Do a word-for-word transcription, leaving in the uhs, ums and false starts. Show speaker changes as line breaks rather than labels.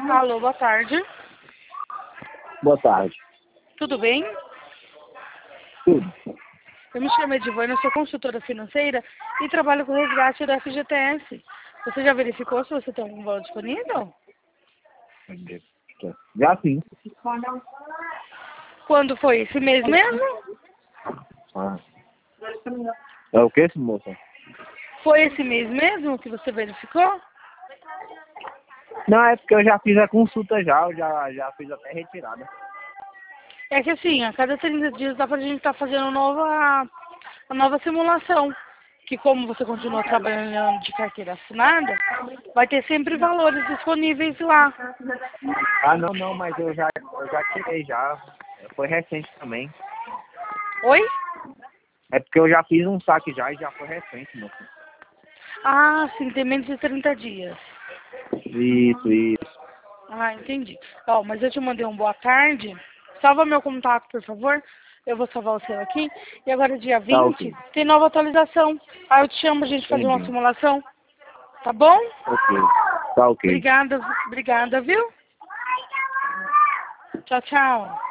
Alô, boa tarde.
Boa tarde.
Tudo bem?
Tudo.
Eu me chamo Edivânia, eu sou consultora financeira e trabalho com o resgate do F G T S. Você já verificou se você tem algum valor disponível?
Já sim.
Quando foi? Esse mês mesmo?
Ah. É o que, moça?
Foi esse mês mesmo que você verificou?
Não, é porque eu já fiz a consulta já, eu já, já fiz até retirada.
É que assim, a cada trinta dias dá pra gente estar fazendo nova, a nova simulação. Que como você continua trabalhando de carteira assinada, vai ter sempre valores disponíveis lá.
Ah, não, não, mas eu já, eu já tirei já. Foi recente também.
Oi?
É porque eu já fiz um saque já e já foi recente, moça.
Ah, sim, tem menos de trinta dias.
Isso, isso.
Ah, entendi. Ó, mas eu te mandei um boa tarde. Salva meu contato, por favor. Eu vou salvar o seu aqui. E agora, dia
Tá
vinte,
ok.
tem nova atualização. Aí eu te chamo pra gente fazer uma
Entendi.
simulação. Tá bom?
Ok. Tá ok.
Obrigada, obrigada, viu? Tchau, tchau.